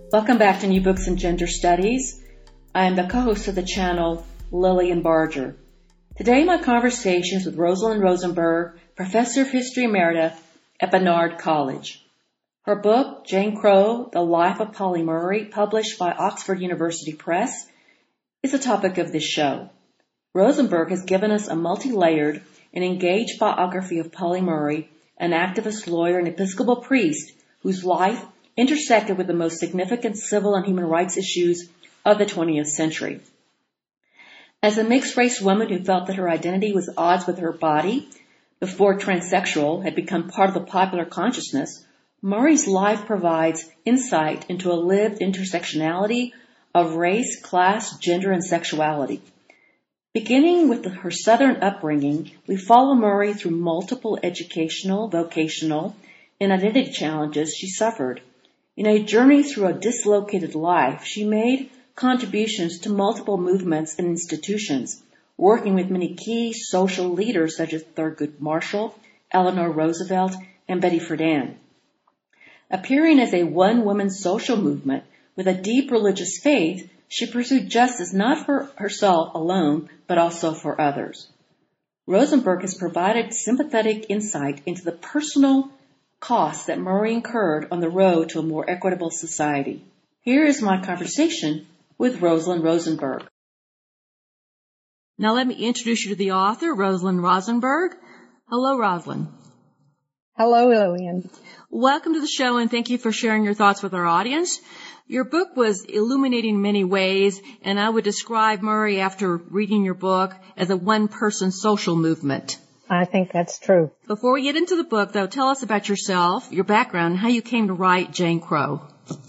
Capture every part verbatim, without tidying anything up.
Welcome back to New Books in Gender Studies. I am the co-host of the channel, Lillian Barger. Today my conversation is with Rosalind Rosenberg, Professor of History Emerita at Barnard College. Her book, Jane Crow, The Life of Polly Murray, published by Oxford University Press, is the topic of this show. Rosenberg has given us a multi-layered and engaged biography of Polly Murray, an activist, lawyer, and Episcopal priest whose life intersected with the most significant civil and human rights issues of the twentieth century. As a mixed-race woman who felt that her identity was at odds with her body before transsexual had become part of the popular consciousness, Murray's life provides insight into a lived intersectionality of race, class, gender, and sexuality. Beginning with the, her Southern upbringing, we follow Murray through multiple educational, vocational, and identity challenges she suffered. In a journey through a dislocated life, she made contributions to multiple movements and institutions, working with many key social leaders such as Thurgood Marshall, Eleanor Roosevelt, and Betty Friedan. Appearing as a one-woman social movement with a deep religious faith, she pursued justice not for herself alone, but also for others. Rosenberg has provided sympathetic insight into the personal costs that Murray incurred on the road to a more equitable society. Here is my conversation with Rosalind Rosenberg. Now let me introduce you to the author, Rosalind Rosenberg. Hello, Rosalind. Hello, Lillian. Welcome to the show, and thank you for sharing your thoughts with our audience. Your book was illuminating in many ways, and I would describe Murray, after reading your book, as a one-person social movement. I think that's true. Before we get into the book, though, tell us about yourself, your background, and how you came to write Jane Crow.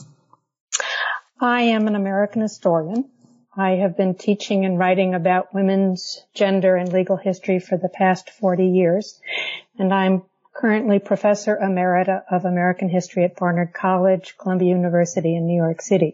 I am an American historian. I have been teaching and writing about women's gender and legal history for the past forty years, and I'm currently Professor Emerita of American History at Barnard College, Columbia University in New York City.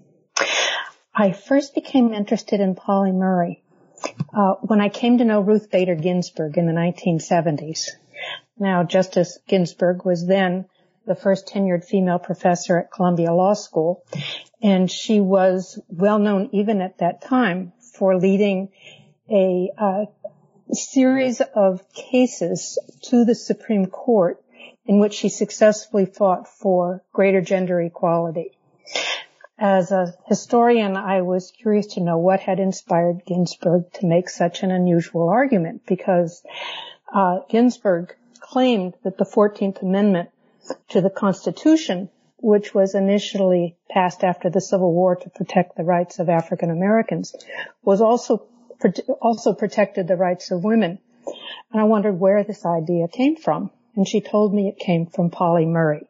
I first became interested in Polly Murray Uh, when I came to know Ruth Bader Ginsburg in the nineteen seventies. Now, Justice Ginsburg was then the first tenured female professor at Columbia Law School, and she was well known even at that time for leading a uh, series of cases to the Supreme Court in which she successfully fought for greater gender equality. As a historian, I was curious to know what had inspired Ginsburg to make such an unusual argument, because uh, Ginsburg claimed that the fourteenth Amendment to the Constitution, which was initially passed after the Civil War to protect the rights of African Americans, was also also protected the rights of women. And I wondered where this idea came from, and she told me it came from Polly Murray.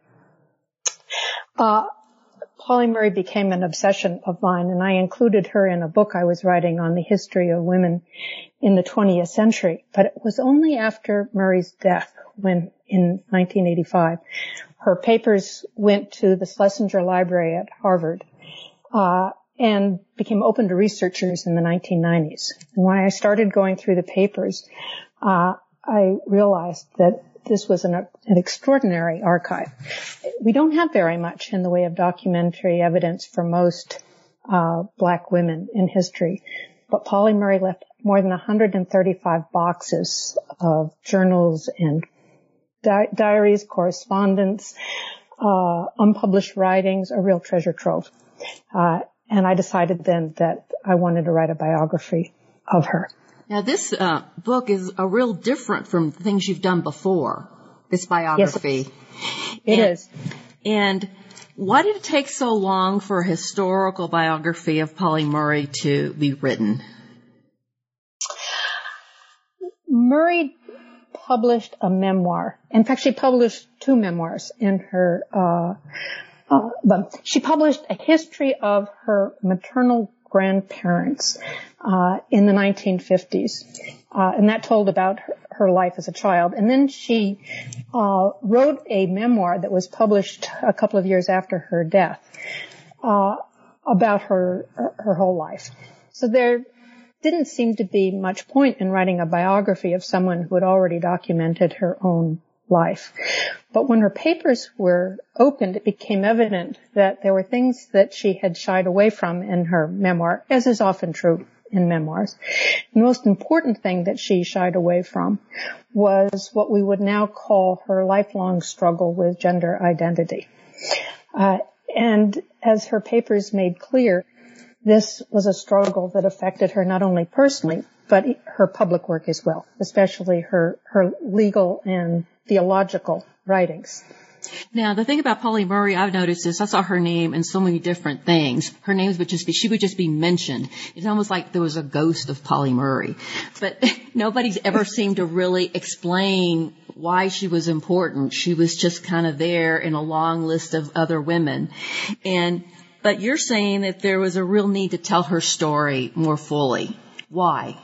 Uh, Polly Murray became an obsession of mine, and I included her in a book I was writing on the history of women in the twentieth century. But it was only after Murray's death, when in nineteen eighty-five, her papers went to the Schlesinger Library at Harvard, uh, and became open to researchers in the nineteen nineties. And when I started going through the papers, uh, I realized that this was an, an extraordinary archive. We don't have very much in the way of documentary evidence for most uh, black women in history, but Polly Murray left more than one hundred thirty-five boxes of journals and di- diaries, correspondence, uh, unpublished writings, a real treasure trove. Uh, and I decided then that I wanted to write a biography of her. Now, this uh, book is a real different from things you've done before, this biography. Yes, it and, is. And why did it take so long for a historical biography of Polly Murray to be written? Murray published a memoir. In fact, she published two memoirs in her, uh, uh, but she published a history of her maternal grandparents uh in the nineteen fifties, uh and that told about her, her life as a child. And then she uh wrote a memoir that was published a couple of years after her death uh about her her whole life. So there didn't seem to be much point in writing a biography of someone who had already documented her own life. But when her papers were opened, it became evident that there were things that she had shied away from in her memoir, as is often true in memoirs. The most important thing that she shied away from was what we would now call her lifelong struggle with gender identity. Uh, and as her papers made clear, this was a struggle that affected her not only personally, but her public work as well, especially her, her legal and theological writings. Now, the thing about Pauli Murray I've noticed is I saw her name in so many different things. Her names would just be, she would just be mentioned. It's almost like there was a ghost of Pauli Murray. But nobody's ever seemed to really explain why she was important. She was just kind of there in a long list of other women. And, but you're saying that there was a real need to tell her story more fully. Why?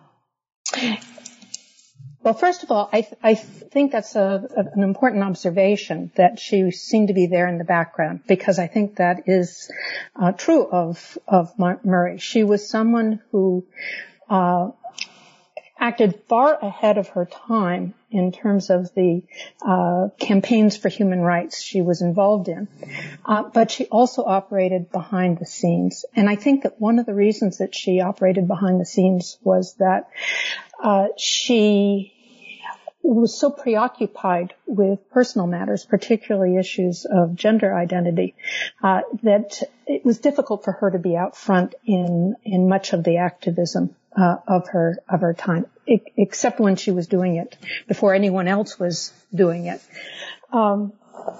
Well, first of all, I, th- I think that's a, a, an important observation that she seemed to be there in the background, because I think that is uh, true of of Murray. She was someone who uh, acted far ahead of her time in terms of the uh, campaigns for human rights she was involved in, uh, but she also operated behind the scenes. And I think that one of the reasons that she operated behind the scenes was that Uh, she was so preoccupied with personal matters, particularly issues of gender identity, uh, that it was difficult for her to be out front in in much of the activism uh, of her of her time, I- except when she was doing it before anyone else was doing it. Um,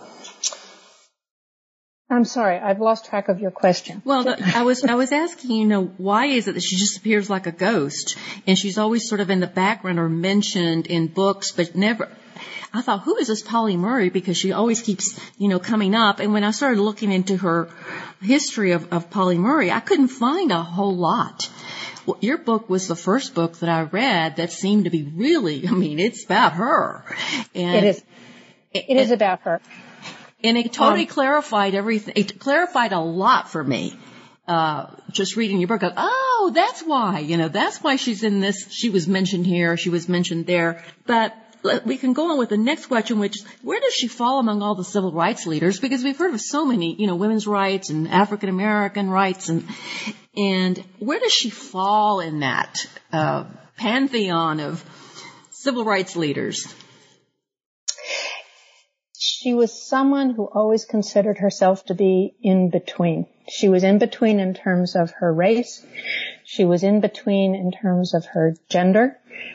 I'm sorry, I've lost track of your question. Well, the, I was I was asking, you know, why is it that she just appears like a ghost, and she's always sort of in the background or mentioned in books, but never. I thought, who is this Pauli Murray? Because she always keeps, you know, coming up. And when I started looking into her history of, of Pauli Murray, I couldn't find a whole lot. Well, your book was the first book that I read that seemed to be really, I mean, it's about her. And it is. It and, is about her. And it totally um, clarified everything. It clarified a lot for me. Uh, just reading your book, of, oh, that's why, you know, that's why she's in this. She was mentioned here. She was mentioned there. But we can go on with the next question, which is, where does she fall among all the civil rights leaders? Because we've heard of so many, you know, women's rights and African American rights, and and where does she fall in that uh, pantheon of civil rights leaders? She was someone who always considered herself to be in between. She was in between in terms of her race. She was in between in terms of her gender.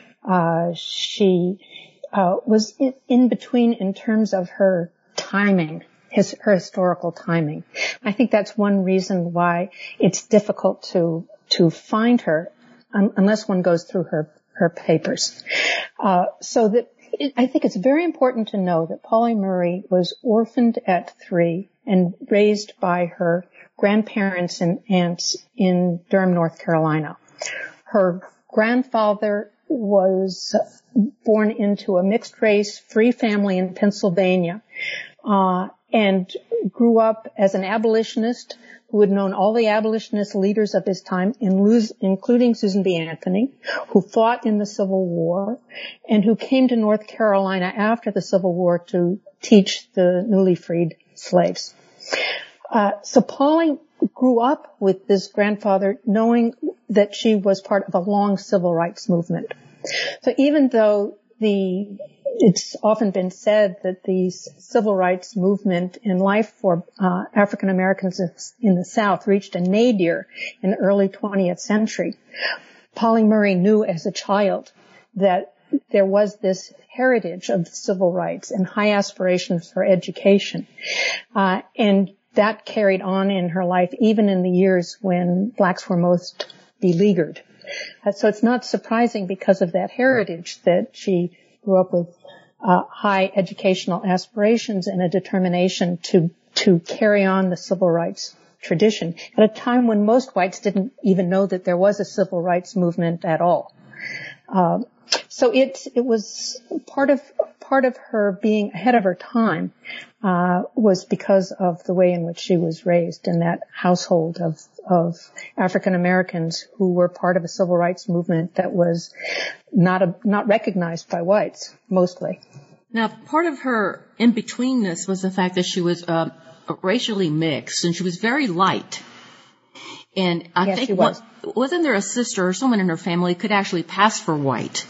Uh, she uh, was in, in between in terms of her timing, his, her historical timing. I think that's one reason why it's difficult to to find her un, unless one goes through her her papers. Uh, so that. I think it's very important to know that Pauli Murray was orphaned at three and raised by her grandparents and aunts in Durham, North Carolina. Her grandfather was born into a mixed-race, free family in Pennsylvania, uh, and grew up as an abolitionist who had known all the abolitionist leaders of his time, including Susan B. Anthony, who fought in the Civil War, and who came to North Carolina after the Civil War to teach the newly freed slaves. Uh, so Pauli grew up with this grandfather knowing that she was part of a long civil rights movement. So even though the it's often been said that the civil rights movement in life for uh, African Americans in the South reached a nadir in the early twentieth century, Pauli Murray knew as a child that there was this heritage of civil rights and high aspirations for education. Uh, and that carried on in her life even in the years when blacks were most beleaguered. Uh, so it's not surprising because of that heritage that she grew up with uh, high educational aspirations and a determination to to carry on the civil rights tradition at a time when most whites didn't even know that there was a civil rights movement at all. Uh, so it it was part of part of her being ahead of her time uh, was because of the way in which she was raised in that household of of African Americans who were part of a civil rights movement that was not a, not recognized by whites mostly. Now, part of her in-betweenness was the fact that she was uh, racially mixed, and she was very light. And I yes, think, she was. wasn't there a sister or someone in her family who could actually pass for white?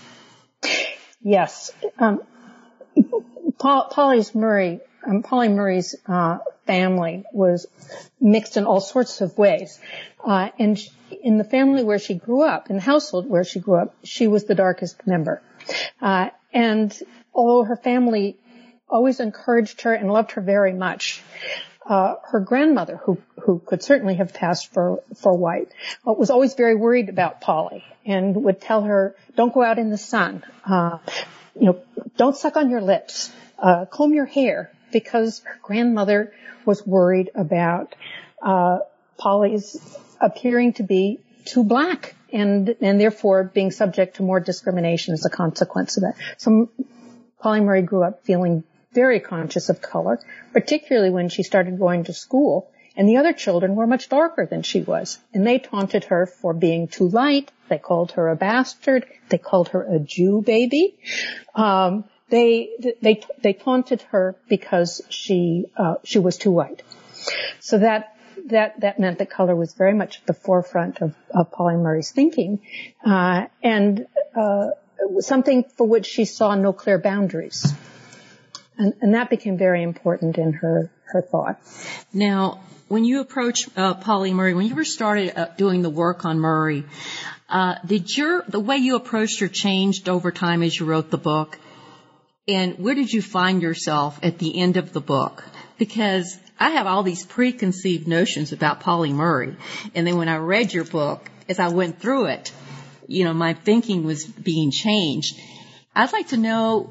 Yes. Um, Paul, Polly's Murray, um, Polly Murray's uh, family was mixed in all sorts of ways. Uh, and she, in the family where she grew up, in the household where she grew up, she was the darkest member. Uh, and although her family always encouraged her and loved her very much, uh, her grandmother, who, who could certainly have passed for, for white, uh, was always very worried about Polly and would tell her, don't go out in the sun, uh, you know, don't suck on your lips, uh, comb your hair, because her grandmother was worried about, uh, Polly's appearing to be too black and, and therefore being subject to more discrimination as a consequence of that. So Polly Murray grew up feeling very conscious of color, particularly when she started going to school, and the other children were much darker than she was, and they taunted her for being too light. They called her a bastard. They called her a Jew baby. Um, they they they taunted her because she uh, she was too white. So that that that meant that color was very much at the forefront of, of Polly Murray's thinking, uh, and uh, something for which she saw no clear boundaries. And, and that became very important in her, her thought. Now, when you approached uh, Polly Murray, when you were started uh, doing the work on Murray, uh, did your the way you approached her changed over time as you wrote the book? And where did you find yourself at the end of the book? Because I have all these preconceived notions about Polly Murray, and then when I read your book, as I went through it, you know, my thinking was being changed. I'd like to know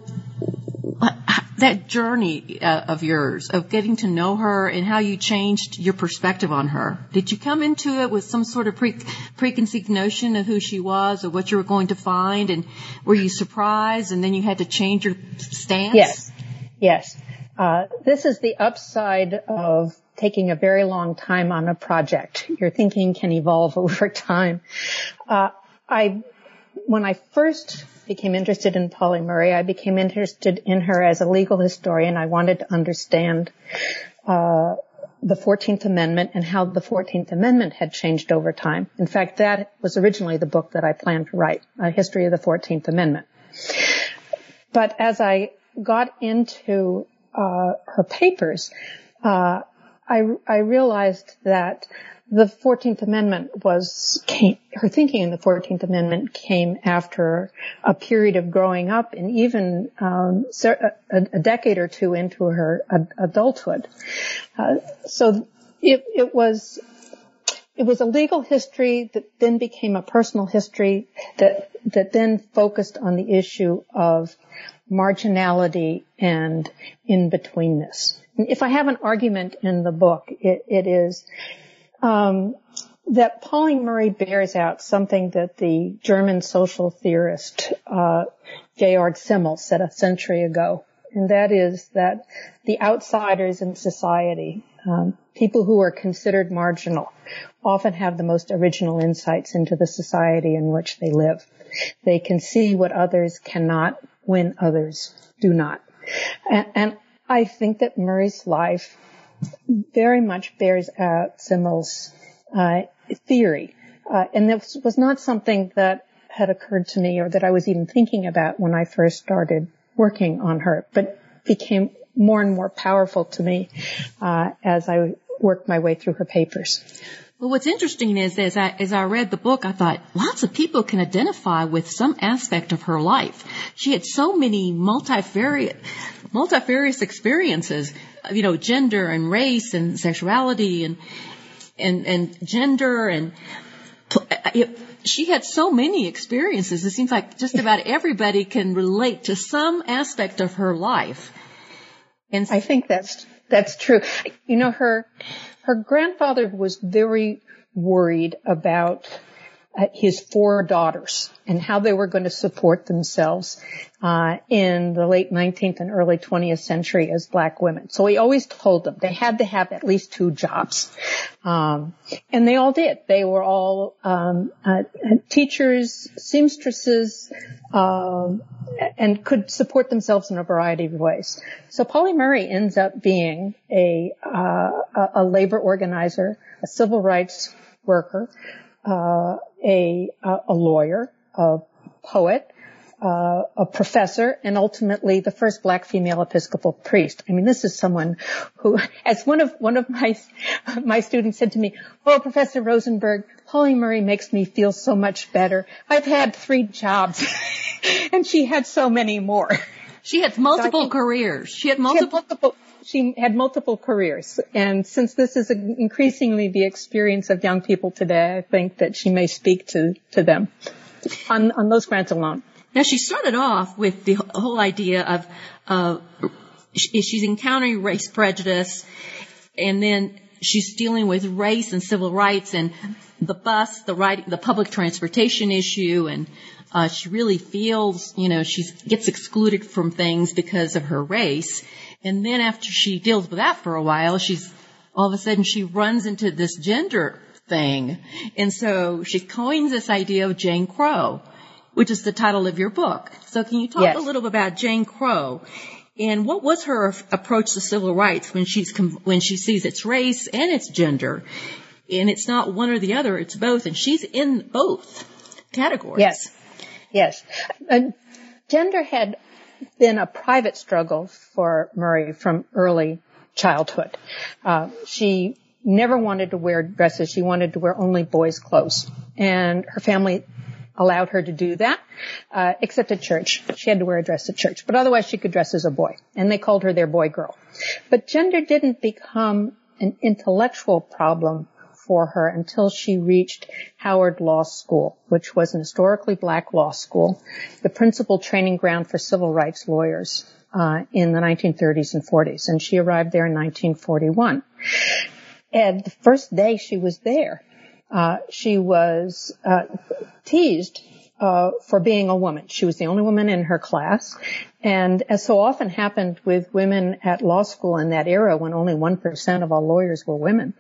that journey uh, of yours, of getting to know her and how you changed your perspective on her. Did you come into it with some sort of pre- preconceived notion of who she was or what you were going to find? And were you surprised and then you had to change your stance? Yes, yes. Uh, this is the upside of taking a very long time on a project. Your thinking can evolve over time. Uh, I, when I first became interested in Polly Murray, I became interested in her as a legal historian. I wanted to understand uh the fourteenth Amendment and how the fourteenth Amendment had changed over time. In fact, that was originally the book that I planned to write, A History of the fourteenth Amendment. But as I got into uh her papers, uh I, I realized that the fourteenth Amendment was, came, her thinking in the fourteenth Amendment came after a period of growing up and even um, a, a decade or two into her adulthood. Uh, so it, it was, it was a legal history that then became a personal history that, that then focused on the issue of marginality and in-betweenness. And if I have an argument in the book, it, it is Um, that Polly Murray bears out something that the German social theorist, uh, Georg Simmel said a century ago. And that is that the outsiders in society, um, people who are considered marginal, often have the most original insights into the society in which they live. They can see what others cannot when others do not. And, and I think that Murray's life very much bears out Simmel's uh, theory. Uh, and this was not something that had occurred to me or that I was even thinking about when I first started working on her, but became more and more powerful to me uh, as I worked my way through her papers. Well, what's interesting is, as I, as I read the book, I thought lots of people can identify with some aspect of her life. She had so many multifarious, multifarious experiences, you know, gender and race and sexuality and, and, and gender and, it, she had so many experiences. It seems like just about everybody can relate to some aspect of her life. And I think that's, that's true. You know, her, Her grandfather was very worried about uh, his four daughters and how they were going to support themselves uh, in the late nineteenth and early twentieth century as black women. So he always told them they had to have at least two jobs. Um, and they all did. They were all um, uh, teachers, seamstresses, uh, and could support themselves in a variety of ways. So Pauli Murray ends up being a, uh, a labor organizer, a civil rights worker, uh, a, a lawyer, a poet, uh, a professor, and ultimately the first black female Episcopal priest. I mean, this is someone who, as one of, one of my, my students said to me, "Oh, Professor Rosenberg, Pauli Murray makes me feel so much better. I've had three jobs." And she had so many more. She had multiple so careers. She had multiple, she had multiple, she had multiple careers. And since this is increasingly the experience of young people today, I think that she may speak to, to them on, on those grounds alone. Now, she started off with the whole idea of, uh, she's encountering race prejudice, and then she's dealing with race and civil rights and the bus, the right, the public transportation issue, and uh, she really feels, you know, she gets excluded from things because of her race. And then after she deals with that for a while, she's all of a sudden she runs into this gender thing, and so she coins this idea of Jane Crow, which is the title of your book. So can you talk yes. a little bit about Jane Crow? And what was her approach to civil rights when she's when she sees its race and its gender? And it's not one or the other, it's both. And she's in both categories. Yes, yes. And gender had been a private struggle for Murray from early childhood. Uh, she never wanted to wear dresses. She wanted to wear only boys' clothes. And her family allowed her to do that, uh, except at church. She had to wear a dress at church. But otherwise she could dress as a boy. And they called her their boy girl. But gender didn't become an intellectual problem for her until she reached Howard Law School, which was an historically black law school, the principal training ground for civil rights lawyers uh, in the nineteen thirties and forties. And she arrived there in nineteen forty-one. And the first day she was there, uh, she was uh, teased uh, for being a woman. She was the only woman in her class. And as so often happened with women at law school in that era when only one percent of all lawyers were women,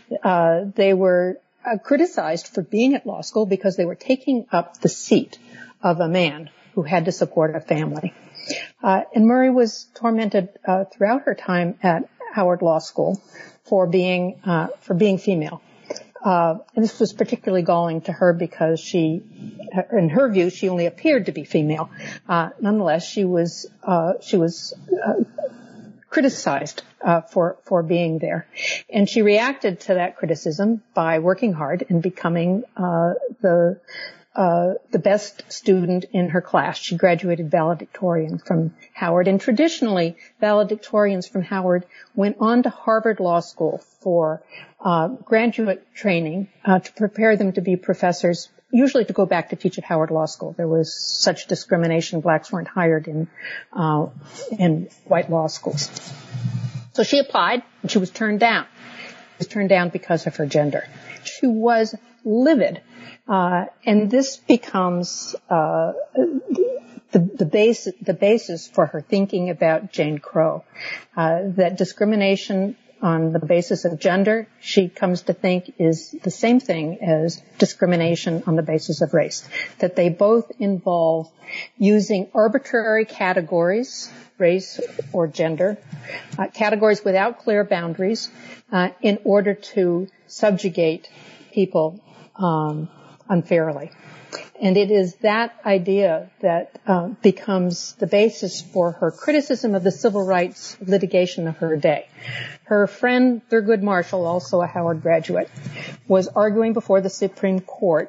uh, they were uh, criticized for being at law school because they were taking up the seat of a man who had to support a family. Uh, and Murray was tormented uh, throughout her time at Howard Law School for being uh, for being female. Uh, and this was particularly galling to her because she, in her view, she only appeared to be female. Uh, nonetheless, she was, uh, she was, uh, criticized, uh, for, for being there. And she reacted to that criticism by working hard and becoming, uh, the, uh, the best student in her class. She graduated valedictorian from Howard. And traditionally, valedictorians from Howard went on to Harvard Law School for uh, graduate training uh, to prepare them to be professors, usually to go back to teach at Howard Law School. There was such discrimination. Blacks weren't hired in uh, in white law schools. So she applied, and she was turned down. She was turned down because of her gender. She was livid. Uh, and this becomes uh, the, the, base, the basis for her thinking about Jane Crow, uh, that discrimination on the basis of gender, she comes to think, is the same thing as discrimination on the basis of race, that they both involve using arbitrary categories, race or gender, uh, categories without clear boundaries, uh, in order to subjugate people um, unfairly. And it is that idea that uh, becomes the basis for her criticism of the civil rights litigation of her day. Her friend Thurgood Marshall, also a Howard graduate, was arguing before the Supreme Court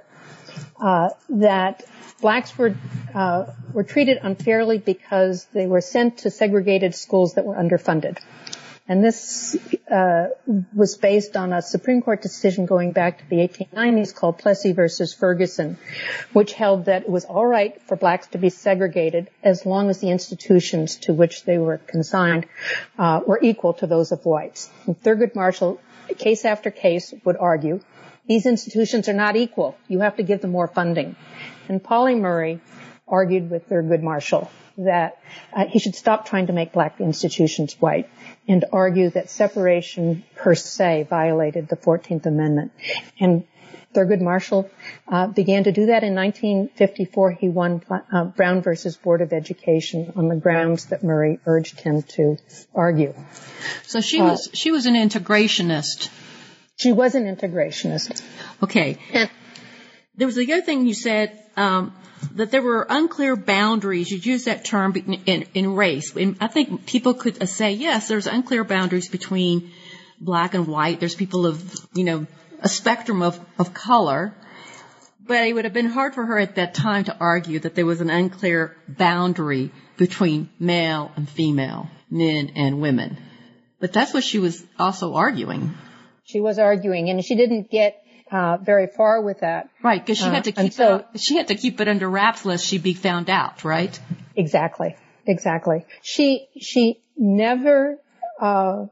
uh, that blacks were uh, were treated unfairly because they were sent to segregated schools that were underfunded. And this uh was based on a Supreme Court decision going back to the eighteen nineties called Plessy versus Ferguson, which held that it was all right for blacks to be segregated as long as the institutions to which they were consigned uh were equal to those of whites. And Thurgood Marshall, case after case, would argue, these institutions are not equal. You have to give them more funding. And Pauli Murray argued with Thurgood Marshall that uh, he should stop trying to make black institutions white and argue that separation per se violated the fourteenth Amendment. And Thurgood Marshall uh, began to do that in nineteen fifty-four. He won uh, Brown versus Board of Education on the grounds that Murray urged him to argue. So she was uh, she was an integrationist. She was an integrationist. Okay. And there was the other thing you said, um, that there were unclear boundaries. You used that term in, in, in race. And I think people could say, yes, there's unclear boundaries between black and white. There's people of, you know, a spectrum of, of color. But it would have been hard for her at that time to argue that there was an unclear boundary between male and female, men and women. But that's what she was also arguing. She was arguing, and she didn't get uh very far with that. Right, because she uh, had to keep until, it, she had to keep it under wraps lest she be found out, right? Exactly, exactly. She she never uh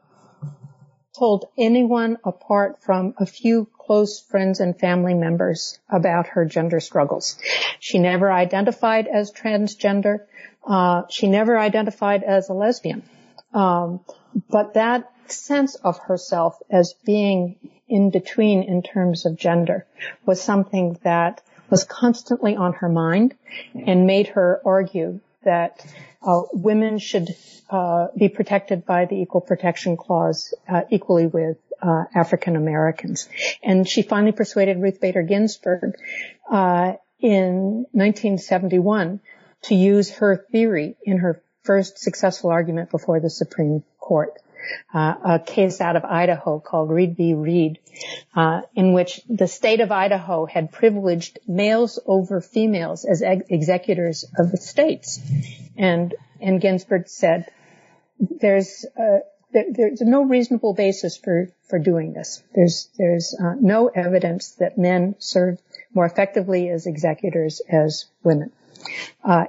told anyone apart from a few close friends and family members about her gender struggles. She never identified as transgender. Uh she never identified as a lesbian. Um but that sense of herself as being in between in terms of gender was something that was constantly on her mind and made her argue that uh, women should uh, be protected by the Equal Protection Clause uh, equally with uh, African Americans. And she finally persuaded Ruth Bader Ginsburg uh, in nineteen seventy-one to use her theory in her first successful argument before the Supreme Court. Uh, a case out of Idaho called Reed v. Reed, uh, in which the state of Idaho had privileged males over females as ex- executors of the states. And, and Ginsburg said, there's, uh, there, there's no reasonable basis for, for doing this. There's, there's, uh, no evidence that men serve more effectively as executors as women. Uh,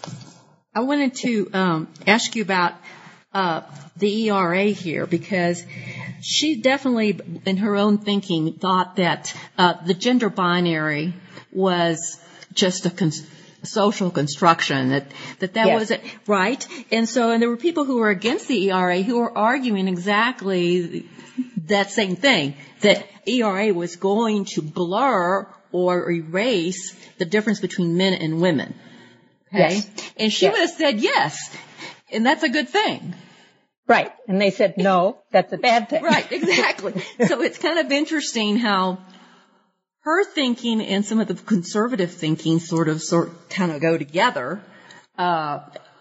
I wanted to, um, ask you about Uh, the E R A here, because she definitely, in her own thinking, thought that uh, the gender binary was just a con- social construction, that that, that yes. wasn't right. And so, and there were people who were against the E R A who were arguing exactly that same thing, that E R A was going to blur or erase the difference between men and women. Okay? Yes. And she yes. would have said yes, and that's a good thing. Right. And they said, no, that's a bad thing. Right, exactly. So it's kind of interesting how her thinking and some of the conservative thinking sort of, sort kind of go together. Uh,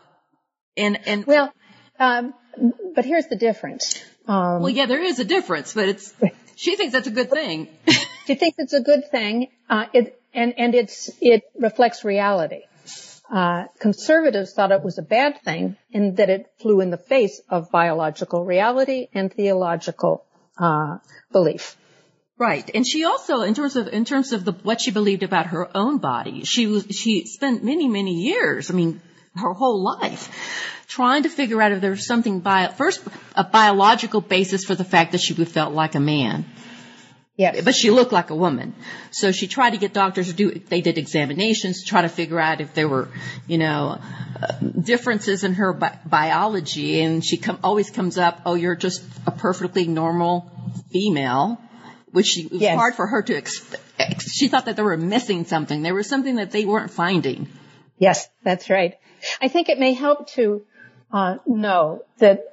and, and. Well, um, but here's the difference. Um, well, yeah, there is a difference, but it's, she thinks that's a good thing. She thinks it's a good thing. Uh, it, and, and it's, it reflects reality. Uh, conservatives thought it was a bad thing in that it flew in the face of biological reality and theological, uh, belief. Right. And she also, in terms of, in terms of the, what she believed about her own body, she was, she spent many, many years, I mean, her whole life, trying to figure out if there was something bio, first, a biological basis for the fact that she felt like a man. Yes. But she looked like a woman. So she tried to get doctors to do, they did examinations to try to figure out if there were, you know, uh, differences in her bi- biology. And she com- always comes up, oh, you're just a perfectly normal female, which she, it was yes. hard for her to expect. She thought that they were missing something. There was something that they weren't finding. Yes, that's right. I think it may help to uh, know that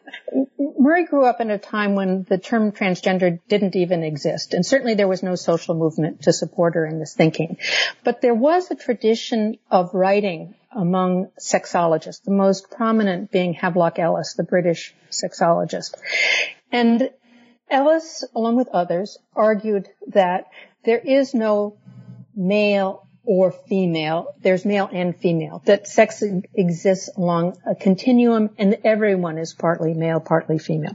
Murray grew up in a time when the term transgender didn't even exist, and certainly there was no social movement to support her in this thinking. But there was a tradition of writing among sexologists, the most prominent being Havelock Ellis, the British sexologist. And Ellis, along with others, argued that there is no male or female, there's male and female, that sex exists along a continuum and everyone is partly male, partly female.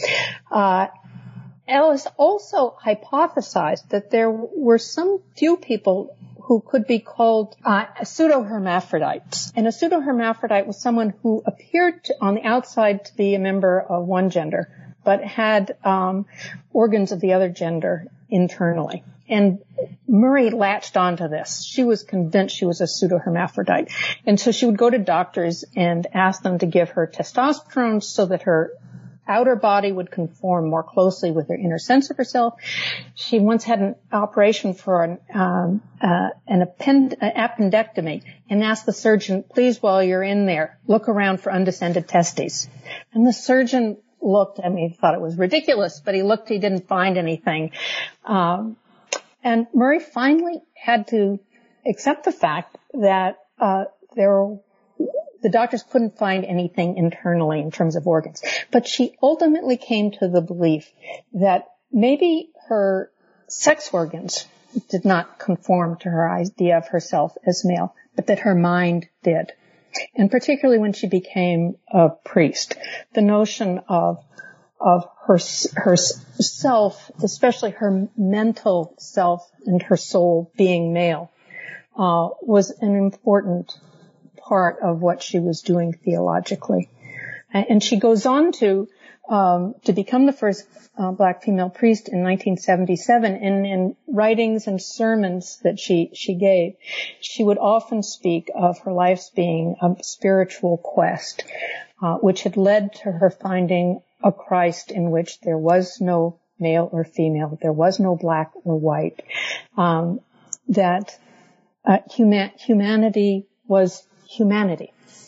Uh, Ellis also hypothesized that there were some few people who could be called uh, pseudo-hermaphrodites. And a pseudo-hermaphrodite was someone who appeared to, on the outside to be a member of one gender, but had um, organs of the other gender internally. And Murray latched onto this. She was convinced she was a pseudohermaphrodite. And so she would go to doctors and ask them to give her testosterone so that her outer body would conform more closely with her inner sense of herself. She once had an operation for an, um, uh, an append- uh, appendectomy and asked the surgeon, please, while you're in there, look around for undescended testes. And the surgeon looked, I mean, he thought it was ridiculous, but he looked, he didn't find anything. Um, and Murray finally had to accept the fact that, uh, there the doctors couldn't find anything internally in terms of organs. But she ultimately came to the belief that maybe her sex organs did not conform to her idea of herself as male, but that her mind did. And particularly when she became a priest, the notion of of her herself, especially her mental self and her soul being male, uh, was an important part of what she was doing theologically. And she goes on to um to become the first uh, black female priest in nineteen seventy-seven. And in writings and sermons that she she gave, she would often speak of her life's being a spiritual quest, uh, which had led to her finding a Christ in which there was no male or female, there was no black or white, um, that uh, human, humanity was humanity,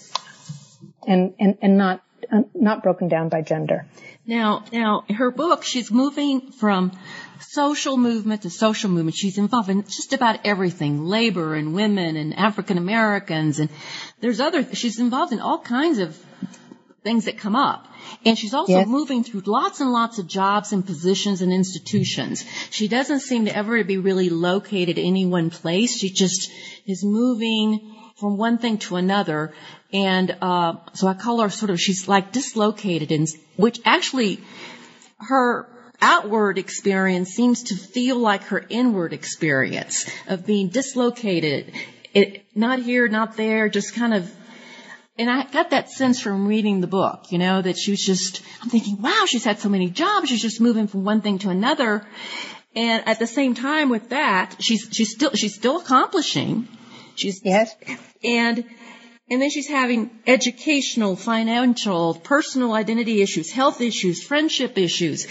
and and and not uh, not broken down by gender. Now, now, her book, she's moving from social movement to social movement. She's involved in just about everything: labor and women and African Americans, and there's other. She's involved in all kinds of things that come up. And she's also yes. moving through lots and lots of jobs and positions and institutions. She doesn't seem to ever be really located in any one place. She just is moving from one thing to another. And uh so I call her sort of, she's like dislocated, in which actually her outward experience seems to feel like her inward experience of being dislocated. It, not here, not there, just kind of. And I got that sense from reading the book, you know, that she was just, I'm thinking, wow, she's had so many jobs. She's just moving from one thing to another. And at the same time with that, she's, she's still, she's still accomplishing. She's, yes. And, and then she's having educational, financial, personal identity issues, health issues, friendship issues.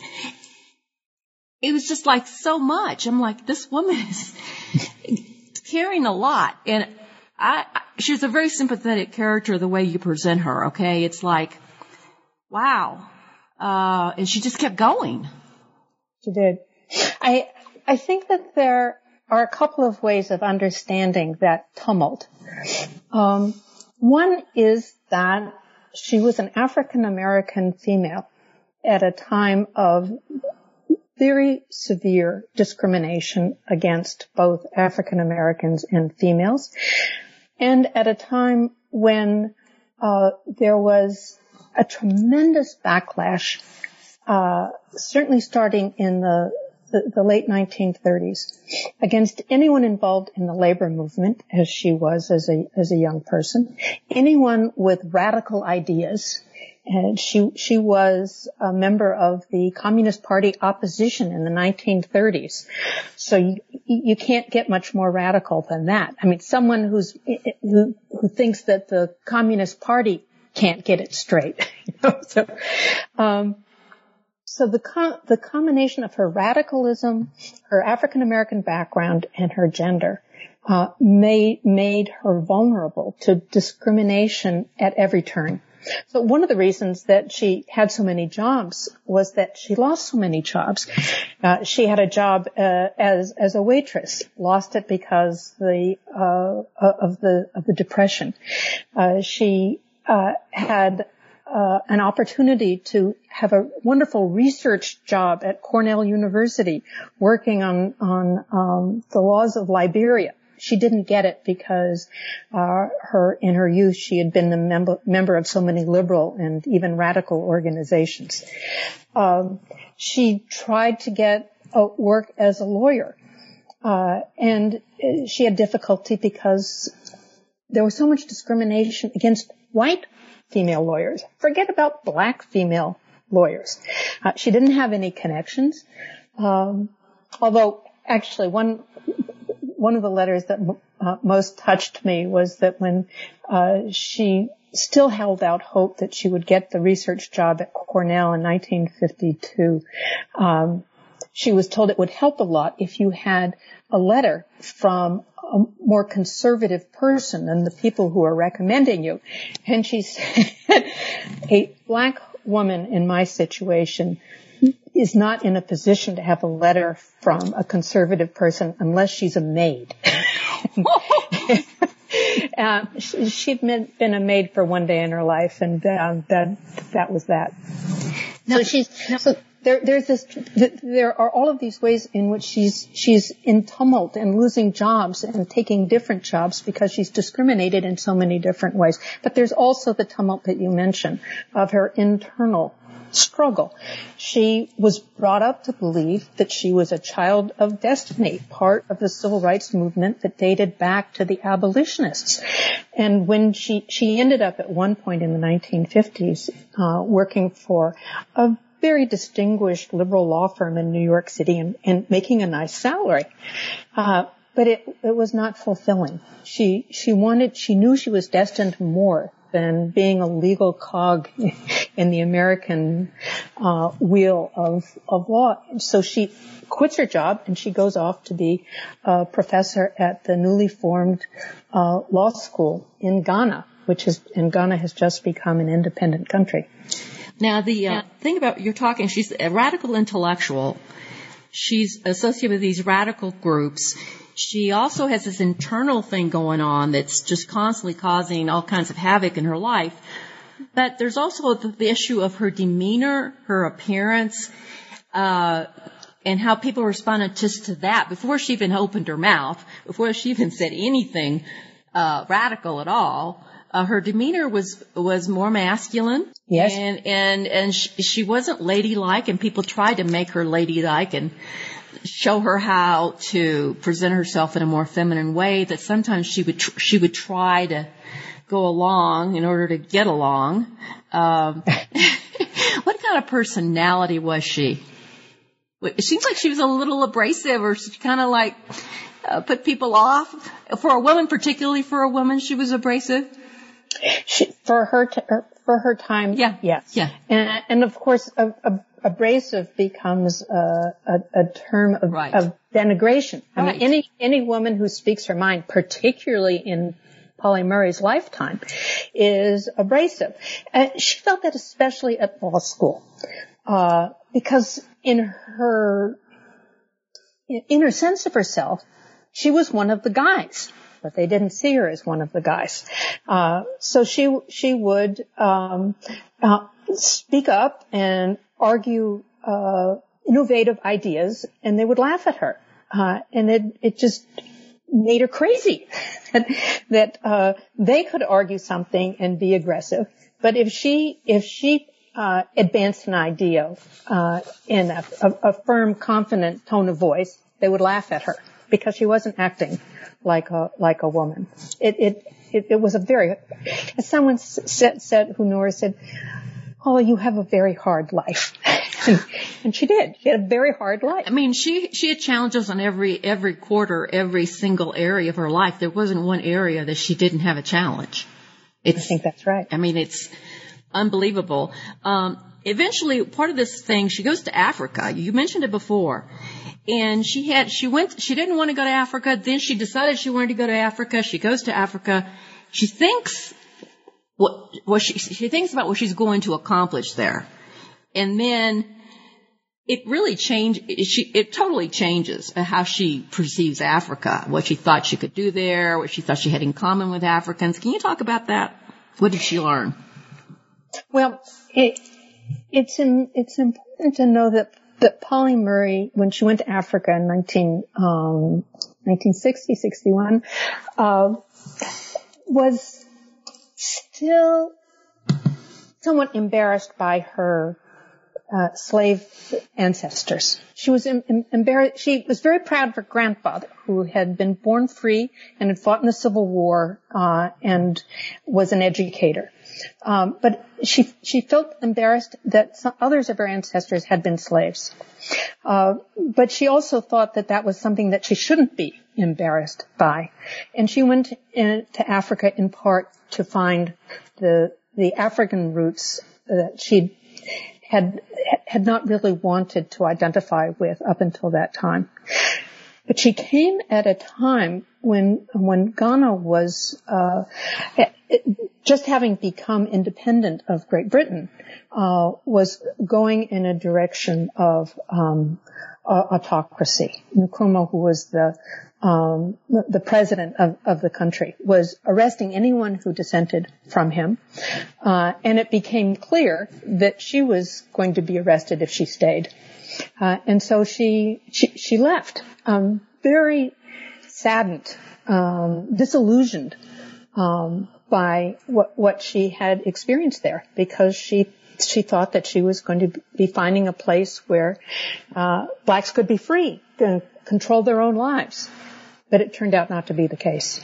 It was just like so much. I'm like, this woman is carrying a lot. And I, she's a very sympathetic character, the way you present her, okay? It's like, wow. Uh, and she just kept going. She did. I, I think that there are a couple of ways of understanding that tumult. Um, one is that she was an African American female at a time of very severe discrimination against both African Americans and females, and at a time when uh there was a tremendous backlash, uh certainly starting in the, the the late nineteen thirties, against anyone involved in the labor movement, as she was as a as a young person, anyone with radical ideas. And she, she was a member of the Communist Party opposition in the nineteen thirties. So you, you can't get much more radical than that. I mean, someone who's, who, who thinks that the Communist Party can't get it straight. You know? So, um, so the, com- the combination of her radicalism, her African American background, and her gender, uh, made, made her vulnerable to discrimination at every turn. So one of the reasons that she had so many jobs was that she lost so many jobs. Uh, she had a job uh, as as a waitress, lost it because the uh, of the of the depression. Uh, she uh, had uh, an opportunity to have a wonderful research job at Cornell University, working on on um, the laws of Liberia. She didn't get it because uh her in her youth she had been a member member of so many liberal and even radical organizations. Um she tried to get uh, work as a lawyer, uh and she had difficulty because there was so much discrimination against white female lawyers. Forget about black female lawyers. Uh, she didn't have any connections. Um although actually one one of the letters that uh, most touched me was that when uh, she still held out hope that she would get the research job at Cornell in nineteen fifty-two, um, she was told it would help a lot if you had a letter from a more conservative person than the people who are recommending you. And she said, a black woman in my situation is not in a position to have a letter from a conservative person unless she's a maid. uh, she'd been a maid for one day in her life, and uh, that that was that. Now, so she's so there. There's this. There are all of these ways in which she's she's in tumult and losing jobs and taking different jobs because she's discriminated in so many different ways. But there's also the tumult that you mentioned of her internal struggle. She was brought up to believe that she was a child of destiny, part of the civil rights movement that dated back to the abolitionists. And when she, she ended up at one point in the nineteen fifties, uh, working for a very distinguished liberal law firm in New York City and, and making a nice salary. Uh, but it, it was not fulfilling. She, she wanted, she knew she was destined more than being a legal cog in the American uh, wheel of, of law. So she quits her job and she goes off to be a professor at the newly formed uh, law school in Ghana, which is, and Ghana has just become an independent country. Now, the uh, thing about, you're talking, she's a radical intellectual. She's associated with these radical groups. She also has this internal thing going on that's just constantly causing all kinds of havoc in her life. But there's also the, the issue of her demeanor, her appearance, uh, and how people responded just to that before she even opened her mouth, before she even said anything uh, radical at all. Uh, her demeanor was was more masculine. Yes. And and and she, she wasn't ladylike, and people tried to make her ladylike and show her how to present herself in a more feminine way, that sometimes she would tr- she would try to go along in order to get along. Um, what kind of personality was she? It seems like she was a little abrasive, or she kind of like uh, put people off. For a woman, particularly for a woman, she was abrasive. She, for her t- for her time, yeah, yes, yeah, and and of course, a, a, abrasive becomes a, a, a term of, right. of denigration. I right. mean, any any woman who speaks her mind, particularly in Pauli Murray's lifetime, is abrasive. And she felt that especially at law school, uh, because in her in her sense of herself, she was one of the guys. But they didn't see her as one of the guys. Uh, so she, she would, um, uh, speak up and argue, uh, innovative ideas, and they would laugh at her. Uh, and it, it just made her crazy that, that, uh, they could argue something and be aggressive. But if she, if she, uh, advanced an idea, uh, in a, a, a firm, confident tone of voice, they would laugh at her because she wasn't acting like a, like a woman. It, it, it, it was a very, as someone said, said, who knew her, said, "Oh, you have a very hard life." and, and she did. She had a very hard life. I mean, she, she had challenges on every, every quarter, every single area of her life. There wasn't one area that she didn't have a challenge. It's, I think that's right. I mean, it's unbelievable. Um, eventually, part of this thing, she goes to Africa. You mentioned it before. And she had, she went, she didn't want to go to Africa. Then she decided she wanted to go to Africa. She goes to Africa. She thinks what, what she, she thinks about what she's going to accomplish there. And then it really changed, she, it totally changes how she perceives Africa, what she thought she could do there, what she thought she had in common with Africans. Can you talk about that? What did she learn? Well, it, it's, in, it's important to know that that Pauli Murray, when she went to Africa in nineteen, um, nineteen sixty, sixty-one, uh, was still somewhat embarrassed by her uh, slave ancestors. She was em- em- embarrassed. She was very proud of her grandfather, who had been born free and had fought in the Civil War uh, and was an educator. Um, but she she felt embarrassed that some others of her ancestors had been slaves. Uh, but she also thought that that was something that she shouldn't be embarrassed by. And she went in, to Africa in part to find the, the African roots that she had, had not really wanted to identify with up until that time. But she came at a time when, when Ghana was, uh, just having become independent of Great Britain, uh, was going in a direction of, um, autocracy. Nkrumah, who was the, um, the president of, of the country, was arresting anyone who dissented from him. Uh, and it became clear that she was going to be arrested if she stayed. Uh, and so she, she, she left, um, very saddened, um, disillusioned, um, by what, what she had experienced there, because she, she thought that she was going to be finding a place where, uh, blacks could be free to control their own lives. But it turned out not to be the case.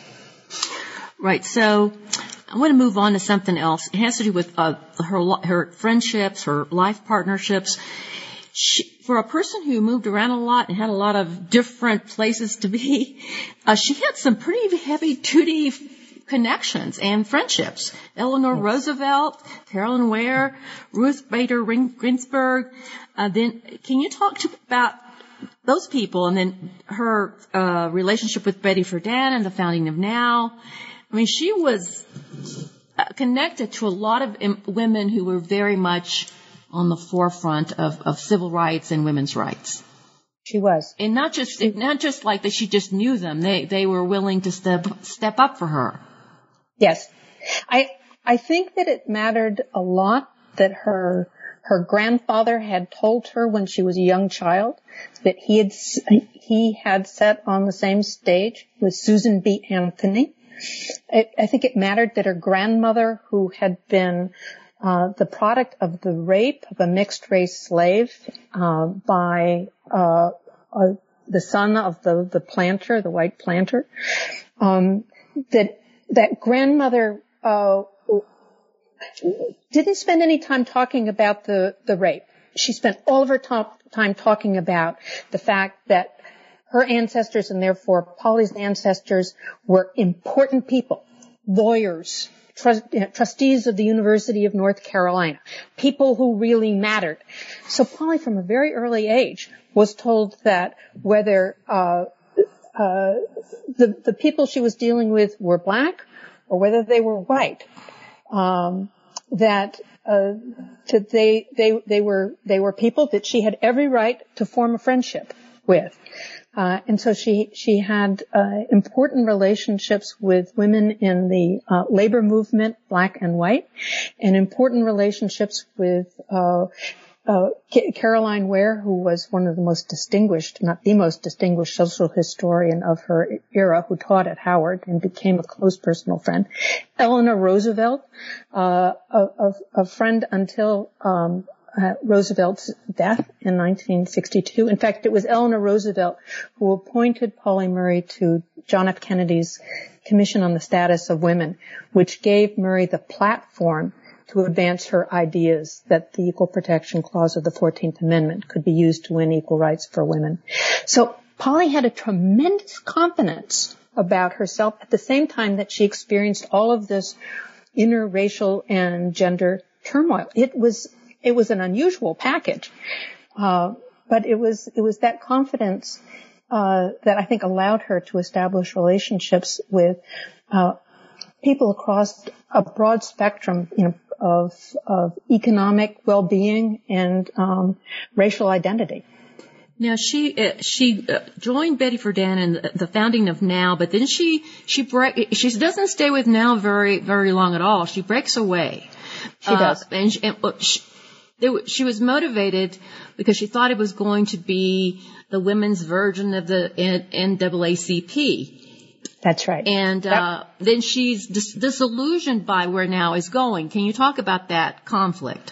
Right. So I want to move on to something else. It has to do with, uh, her, her friendships, her life partnerships. She, for a person who moved around a lot and had a lot of different places to be, uh, she had some pretty heavy-duty connections and friendships. Eleanor yes. Roosevelt, Carolyn Ware, Ruth Bader Ginsburg. Uh, then, can you talk to, about those people and then her uh, relationship with Betty Friedan and the founding of NOW? I mean, she was uh, connected to a lot of im- women who were very much on the forefront of, of civil rights and women's rights. She was. And not just, not just like that she just knew them. They, they were willing to step, step up for her. Yes. I, I think that it mattered a lot that her, her grandfather had told her when she was a young child that he had, he had sat on the same stage with Susan B. Anthony. I, I think it mattered that her grandmother, who had been Uh, the product of the rape of a mixed-race slave uh, by uh, uh, the son of the, the planter, the white planter, um, that that grandmother uh, didn't spend any time talking about the, the rape. She spent all of her top, time talking about the fact that her ancestors, and therefore Polly's ancestors, were important people, lawyers, trustees of the University of North Carolina, people who really mattered. So Polly, from a very early age, was told that whether uh, uh, the the people she was dealing with were black or whether they were white, um, that uh, to they they they were they were people that she had every right to form a friendship with. Uh, and so she, she had, uh, important relationships with women in the, uh, labor movement, black and white, and important relationships with, uh, uh, Caroline Ware, who was one of the most distinguished, not the most distinguished social historian of her era, who taught at Howard and became a close personal friend. Eleanor Roosevelt, uh, a, a, a friend until, um, Uh, Roosevelt's death in nineteen sixty-two. In fact, it was Eleanor Roosevelt who appointed Pauli Murray to John F. Kennedy's Commission on the Status of Women, which gave Murray the platform to advance her ideas that the Equal Protection Clause of the fourteenth Amendment could be used to win equal rights for women. So Pauli had a tremendous confidence about herself at the same time that she experienced all of this interracial and gender turmoil. It was It was an unusual package, uh, but it was it was that confidence uh, that I think allowed her to establish relationships with uh, people across a broad spectrum, you know, of of economic well-being and um, racial identity. Now she uh, she uh, joined Betty Friedan in the, the founding of NOW, but then she she break she doesn't stay with NOW very very long at all. She breaks away. She uh, does, and, she, and uh, she, There, she was motivated because she thought it was going to be the women's version of the N double A C P. That's right. And uh, yep. then she's dis- disillusioned by where NOW is going. Can you talk about that conflict?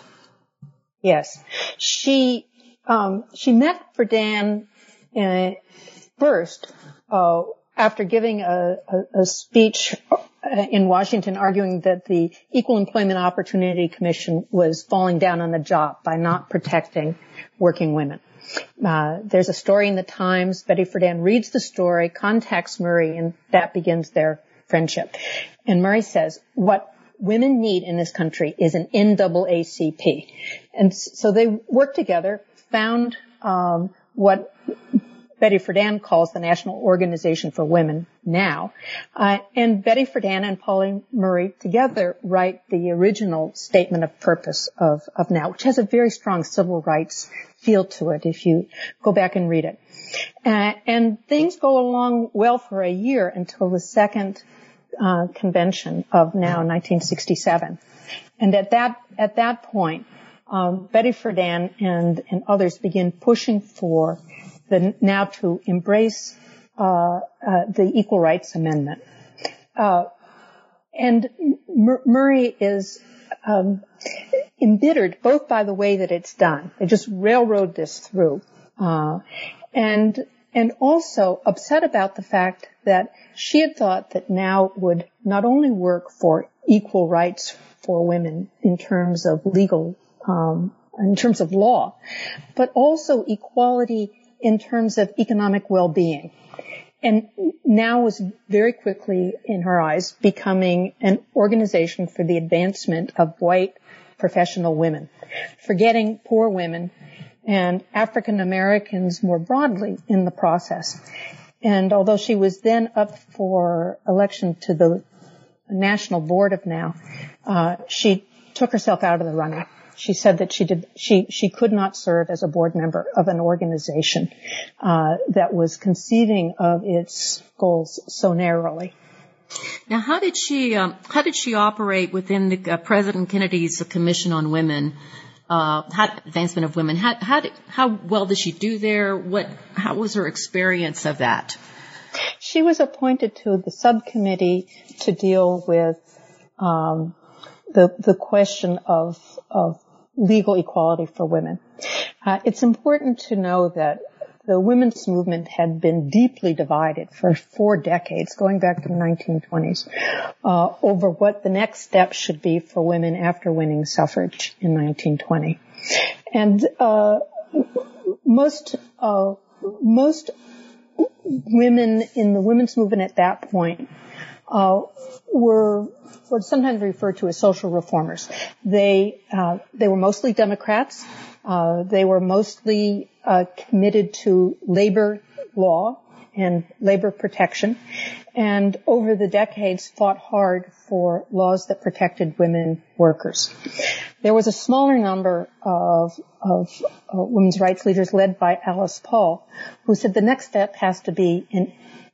Yes. She um, she met Friedan uh, first uh, after giving a, a, a speech in Washington arguing that the Equal Employment Opportunity Commission was falling down on the job by not protecting working women. Uh, there's a story in the Times. Betty Friedan reads the story, contacts Murray, and that begins their friendship. And Murray says, what women need in this country is an N double A C P. And so they worked together, found um, what Betty Friedan calls the National Organization for Women now. Uh, and Betty Friedan and Pauli Murray together write the original statement of purpose of, of now, which has a very strong civil rights feel to it if you go back and read it. Uh, and things go along well for a year until the second uh, convention of now nineteen sixty-seven. And at that, at that point, um, Betty Friedan and, and others begin pushing for the, now to embrace, uh, uh, the Equal Rights Amendment. Uh, and Mur- Murray is, um, embittered both by the way that it's done. They just railroad this through, uh, and, and also upset about the fact that she had thought that now would not only work for equal rights for women in terms of legal, um, in terms of law, but also equality in terms of economic well-being. And now was very quickly, in her eyes, becoming an organization for the advancement of white professional women, forgetting poor women and African Americans more broadly in the process. And although she was then up for election to the National Board of Now, uh, she took herself out of the running. She said that she did, she, she could not serve as a board member of an organization, uh, that was conceiving of its goals so narrowly. Now, how did she, um, how did she operate within the, uh, President Kennedy's Commission on Women, uh, how, advancement of women? How, how did, how well did she do there? What, how was her experience of that? She was appointed to the subcommittee to deal with, um, the, the question of, of legal equality for women. Uh, it's important to know that the women's movement had been deeply divided for four decades, going back to the nineteen twenties, uh, over what the next step should be for women after winning suffrage in nineteen twenty. And uh, most uh, most women in the women's movement at that point uh, were were sometimes referred to as social reformers. They uh, they were mostly Democrats. Uh, they were mostly uh, committed to labor law and labor protection, and over the decades fought hard for laws that protected women workers. There was a smaller number of, of uh, women's rights leaders led by Alice Paul, who said the next step has to be an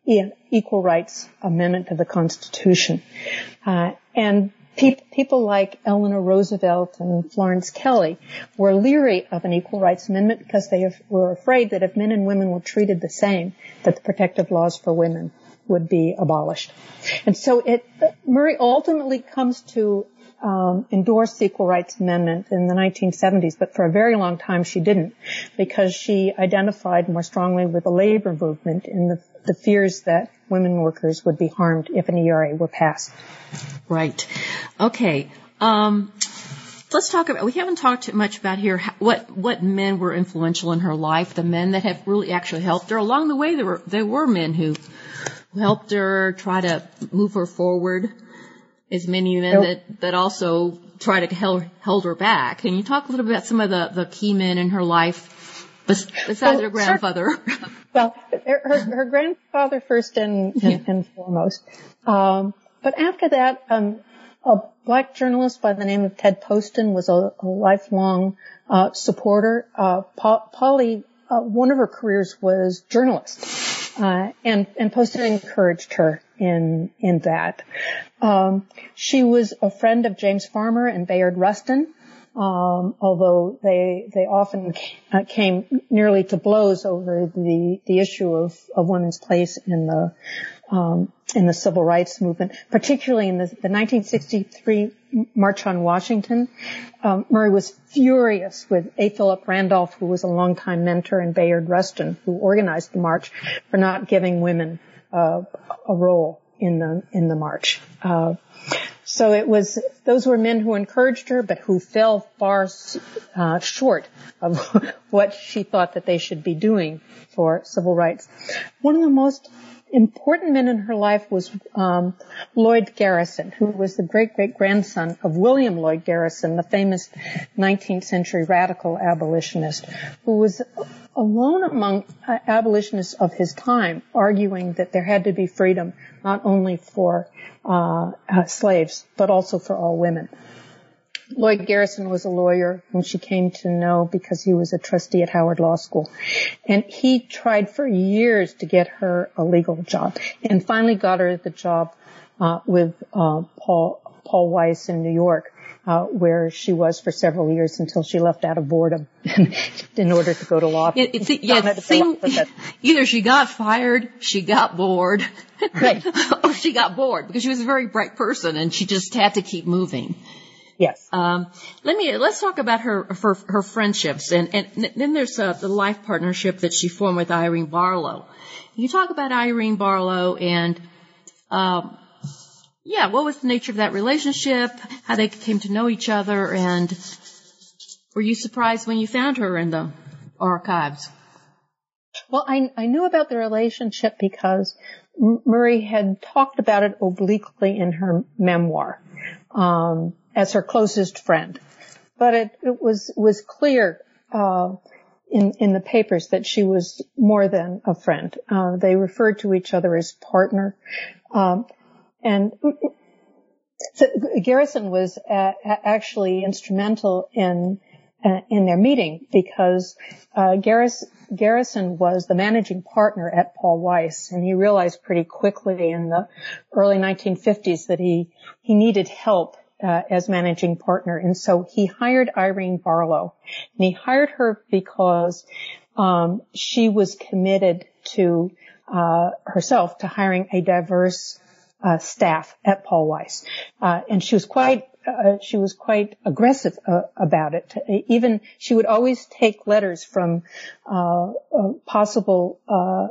equal rights amendment to the Constitution. Uh, and pe- people like Eleanor Roosevelt and Florence Kelley were leery of an equal rights amendment because they were afraid that if men and women were treated the same, that the protective laws for women would be abolished. And so it, Murray ultimately comes to um, endorse the Equal Rights Amendment in the nineteen seventies, but for a very long time she didn't, because she identified more strongly with the labor movement in the, the fears that women workers would be harmed if an E R A were passed. Right. Okay. Um, let's talk about, we haven't talked much about here what, what men were influential in her life, the men that have really actually helped her. Along the way, there were, there were men who helped her try to move her forward. As many men that, that also try to held, held her back. Can you talk a little bit about some of the, the key men in her life besides well, her grandfather? Well, her, her grandfather first and, and, yeah. and foremost. Um, but after that, um, a black journalist by the name of Ted Poston was a, a lifelong uh, supporter. Uh, pa- Polly, uh, one of her careers was journalist, uh, and and Poston encouraged her in in that. Um, she was a friend of James Farmer and Bayard Rustin, um, although they they often came nearly to blows over the the issue of of women's place in the um, in the civil rights movement, particularly in the, the nineteen sixty-three March on Washington. Um, Murray was furious with A. Philip Randolph, who was a longtime mentor, and Bayard Rustin, who organized the march, for not giving women uh, a role in the in the march. Uh, So it was, those were men who encouraged her, but who fell far uh, short of what she thought that they should be doing for civil rights. One of the most important men in her life was um, Lloyd Garrison, who was the great-great-grandson of William Lloyd Garrison, the famous nineteenth century radical abolitionist, who was alone among uh, abolitionists of his time, arguing that there had to be freedom not only for uh, uh, slaves, but also for all women. Lloyd Garrison was a lawyer whom she came to know because he was a trustee at Howard Law School. And he tried for years to get her a legal job and finally got her the job uh, with uh, Paul Paul Weiss in New York, uh, where she was for several years until she left out of boredom in order to go to law. It, it, yeah, it seemed, either she got fired, she got bored, right. or she got bored because she was a very bright person and she just had to keep moving. Yes. Um, let me, let's talk about her, her, her friendships. And, and then there's uh, the life partnership that she formed with Irene Barlow. You talk about Irene Barlow and, um, yeah, what was the nature of that relationship, how they came to know each other, and were you surprised when you found her in the archives? Well, I, I knew about the relationship because Murray had talked about it obliquely in her memoir. Um, as her closest friend. But it, it was, was clear, uh, in, in the papers that she was more than a friend. Uh, they referred to each other as partner. Um, and so Garrison was uh, actually instrumental in, uh, in their meeting because, uh, Garrison, Garrison was the managing partner at Paul Weiss, and he realized pretty quickly in the early nineteen fifties that he, he needed help Uh, as managing partner. And so he hired Irene Barlow. And he hired her because um, she was committed to uh, herself to hiring a diverse uh, staff at Paul Weiss. Uh, and she was quite uh, she was quite aggressive uh, about it. Even she would always take letters from uh, uh, possible uh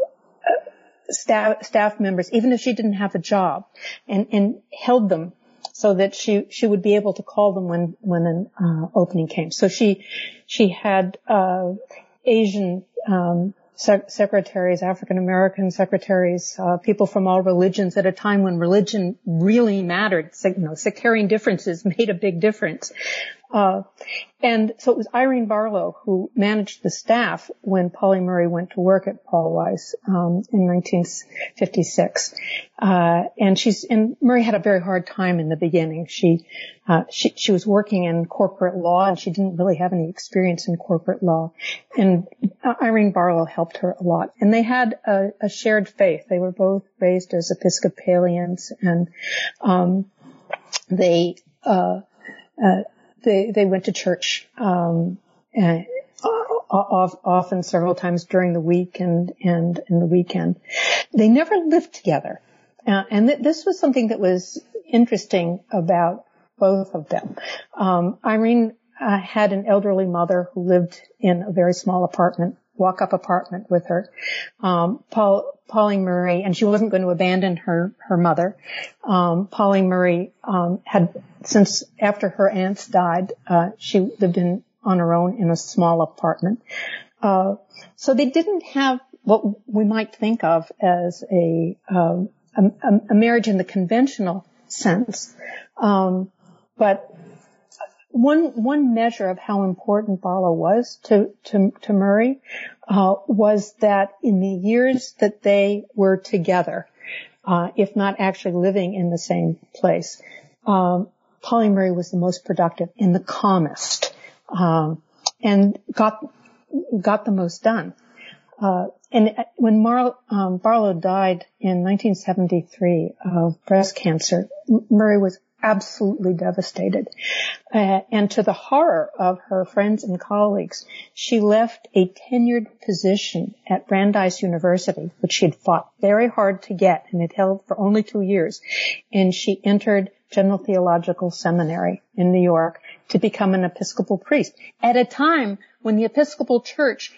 staff staff members, even if she didn't have a job, and and held them so that she, she would be able to call them when, when an, uh, opening came. So she, she had, uh, Asian, um, sec- secretaries, African American secretaries, uh, people from all religions at a time when religion really mattered. So, you know, sectarian differences made a big difference. Uh, and so it was Irene Barlow who managed the staff when Polly Murray went to work at Paul Weiss, um, in nineteen fifty-six. Uh, and she's, and Murray had a very hard time in the beginning. She, uh, she, she was working in corporate law and she didn't really have any experience in corporate law. And uh, Irene Barlow helped her a lot. And they had a, a shared faith. They were both raised as Episcopalians and, um, they, uh, uh, They, they went to church, um, and, uh, often several times during the week and, and in the weekend. They never lived together. Uh, and th- this was something that was interesting about both of them. Um, Irene, uh, had an elderly mother who lived in a very small apartment, walk-up apartment with her. Um, Paul, Polly Murray, and she wasn't going to abandon her, her mother. Um, Polly Murray, um, had, since after her aunts died, uh, she lived in, on her own in a small apartment. Uh, so they didn't have what we might think of as a, um, a, a marriage in the conventional sense. Um, but One, one measure of how important Barlow was to, to, to Murray, uh, was that in the years that they were together, uh, if not actually living in the same place, um, Polly Murray was the most productive and the calmest, um, and got, got the most done. Uh, and when Mar- um, Barlow died in nineteen seventy-three of breast cancer, Murray was absolutely devastated. Uh, and to the horror of her friends and colleagues, she left a tenured position at Brandeis University, which she had fought very hard to get and had held for only two years. And she entered General Theological Seminary in New York to become an Episcopal priest at a time when the Episcopal Church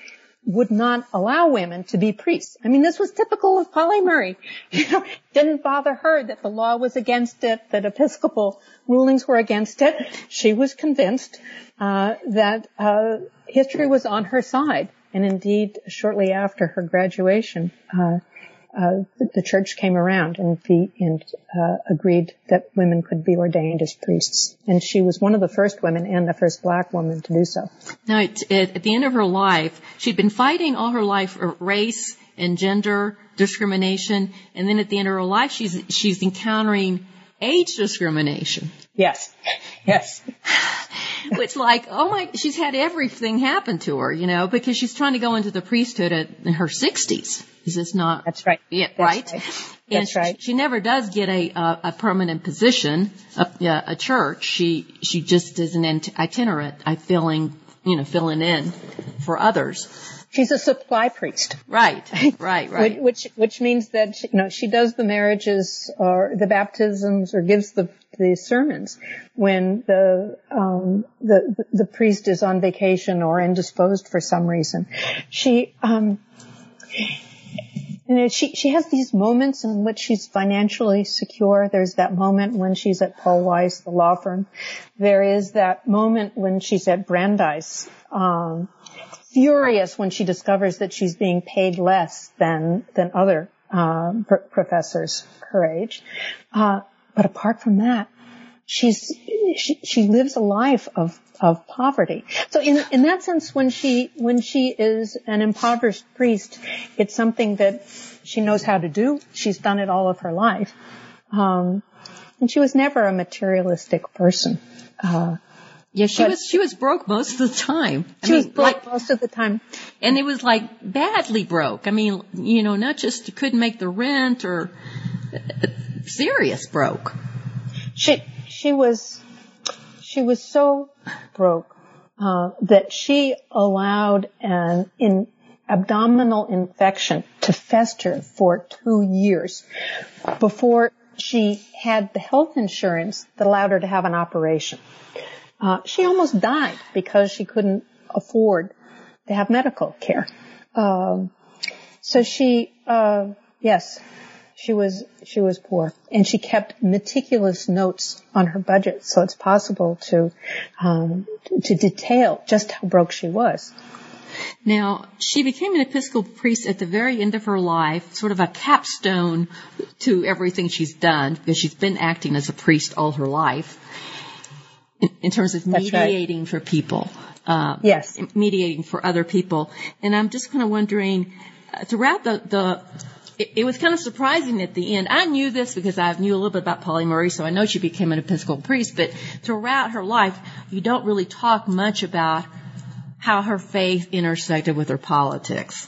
would not allow women to be priests. I mean, this was typical of Polly Murray. You know, didn't bother her that the law was against it, that Episcopal rulings were against it. She was convinced uh, that uh, history was on her side. And indeed, shortly after her graduation, uh, uh, the church came around and, be, and uh, agreed that women could be ordained as priests. And she was one of the first women and the first black woman to do so. Now, it, it, at the end of her life, she'd been fighting all her life for race and gender discrimination, and then at the end of her life, she's she's encountering age discrimination. Yes, yes. Which, like, oh my, she's had everything happen to her, you know, because she's trying to go into the priesthood at, in her sixties. Is this not? That's right. Yeah, That's right. right. And That's right. She, she never does get a a, a permanent position, a, a church. She she just is an itinerant, I filling, you know, filling in for others. She's a supply priest. Right, right, right. Which, which means that, she, you know, she does the marriages or the baptisms or gives the, the sermons when the, um, the, the priest is on vacation or indisposed for some reason. She, um, you know, she, she has these moments in which she's financially secure. There's that moment when she's at Paul Weiss, the law firm. There is that moment when she's at Brandeis, um, furious when she discovers that she's being paid less than than other uh, pr- professors her age. Uh, but apart from that, she's she, she lives a life of of poverty. So in in that sense, when she when she is an impoverished priest, it's something that she knows how to do. She's done it all of her life, um, and she was never a materialistic person. Uh, Yeah, she but was she was broke most of the time. I she mean, was broke like, most of the time. And it was like badly broke. I mean, you know, not just couldn't make the rent or uh, serious broke. She she was she was so broke uh, that she allowed an in abdominal infection to fester for two years before she had the health insurance that allowed her to have an operation. Uh, she almost died because she couldn't afford to have medical care. Um, so she, uh, yes, she was, she was poor, and she kept meticulous notes on her budget, so it's possible to, um, to detail just how broke she was. Now, she became an Episcopal priest at the very end of her life, sort of a capstone to everything she's done, because she's been acting as a priest all her life. In, in terms of mediating right. for people. Um, yes. Mediating for other people. And I'm just kind of wondering, uh, throughout the, the it, it was kind of surprising at the end. I knew this because I knew a little bit about Polly Murray, so I know she became an Episcopal priest, but throughout her life, you don't really talk much about how her faith intersected with her politics.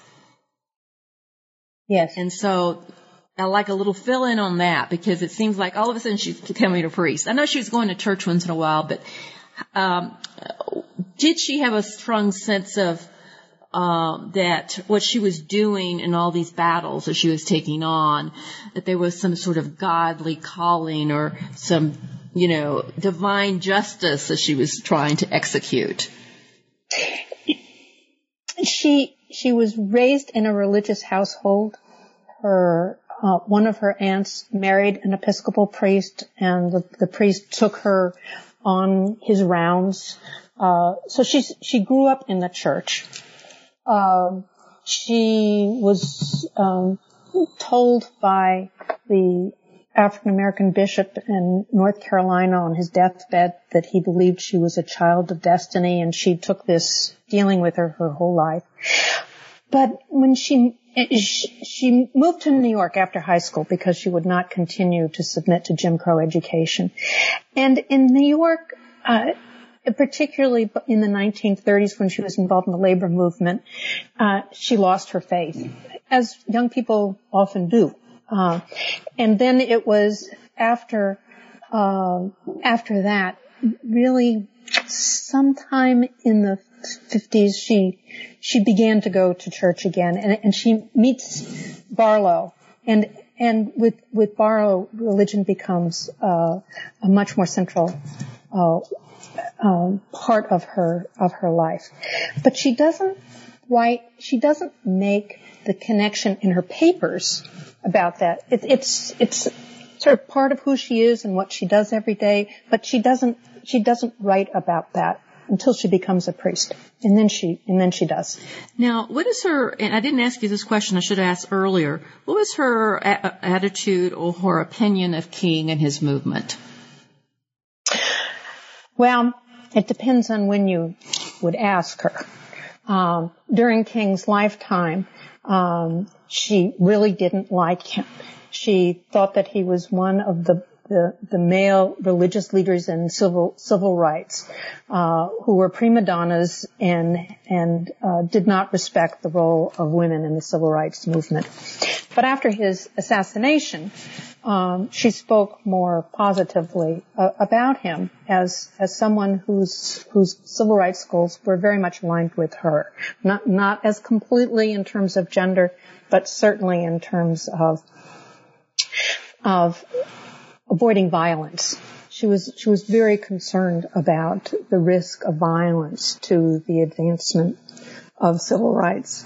Yes. And so I like a little fill-in on that, because it seems like all of a sudden she's becoming a priest. I know she was going to church once in a while, but um, did she have a strong sense of um, that what she was doing in all these battles that she was taking on, that there was some sort of godly calling or some, you know, divine justice that she was trying to execute? She she was raised in a religious household. Her Uh, one of her aunts married an Episcopal priest, and the, the priest took her on his rounds. Uh, so she she grew up in the church. Uh, she was um, told by the African American bishop in North Carolina on his deathbed that he believed she was a child of destiny, and she took this dealing with her her whole life. But when she She moved to New York after high school because she would not continue to submit to Jim Crow education. And in New York, uh, particularly in the nineteen thirties when she was involved in the labor movement, uh, she lost her faith, as young people often do. Uh, and then it was after, uh, after that, really sometime in the fifties, she she began to go to church again, and, and she meets Barlow, and and with with Barlow, religion becomes uh, a much more central uh, um, part of her of her life. But she doesn't quite, she doesn't make the connection in her papers about that. It, it's, it's sort of part of who she is and what she does every day, but she doesn't, she doesn't write about that until she becomes a priest. And then she, and then she does. Now, what is her, and I didn't ask you this question, I should have asked earlier, what was her a- attitude or her opinion of King and his movement? Well, it depends on when you would ask her. Um, during King's lifetime, um, she really didn't like him. She thought that he was one of the the, the male religious leaders in civil civil rights, uh, who were prima donnas and and uh, did not respect the role of women in the civil rights movement. But after his assassination, um, she spoke more positively uh, about him as as someone whose whose civil rights goals were very much aligned with her. Not not as completely in terms of gender, but certainly in terms of of avoiding violence. She was she was very concerned about the risk of violence to the advancement of civil rights.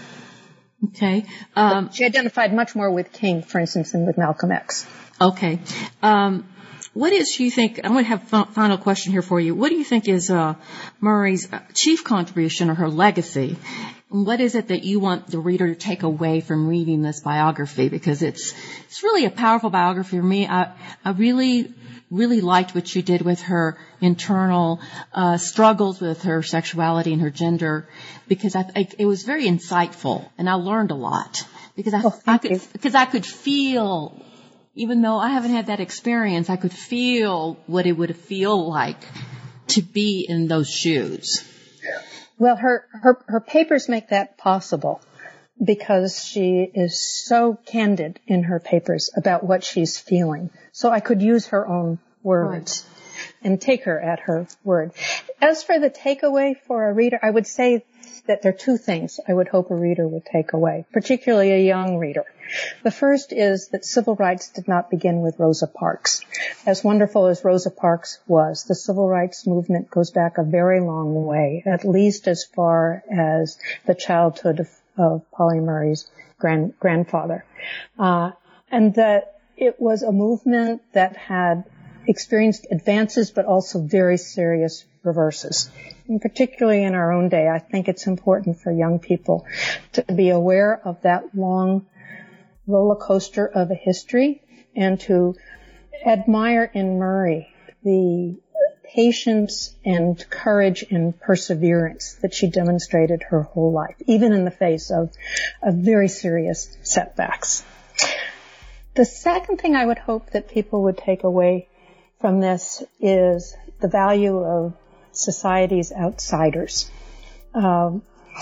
Okay. Um, she identified much more with King, for instance, than with Malcolm X. Okay. Um, what is, you think, I'm going to have a final question here for you. What do you think is uh, Murray's chief contribution or her legacy? And what is it that you want the reader to take away from reading this biography? Because it's it's really a powerful biography for me. I, I really, really liked what you did with her internal uh, struggles with her sexuality and her gender, because I, I, it was very insightful, and I learned a lot. Because I, oh, I could, you. because I could feel, even though I haven't had that experience, I could feel what it would feel like to be in those shoes. Well, her, her, her papers make that possible because she is so candid in her papers about what she's feeling. So I could use her own words right. and take her at her word. As for the takeaway for a reader, I would say that there are two things I would hope a reader would take away, particularly a young reader. The first is that civil rights did not begin with Rosa Parks. As wonderful as Rosa Parks was, the civil rights movement goes back a very long way, at least as far as the childhood of, of Pauli Murray's grand, grandfather. Uh, and that it was a movement that had experienced advances but also very serious reverses. And particularly in our own day, I think it's important for young people to be aware of that long roller coaster of a history and to admire in Murray the patience and courage and perseverance that she demonstrated her whole life, even in the face of, of very serious setbacks. The second thing I would hope that people would take away from this is the value of society's outsiders. Um,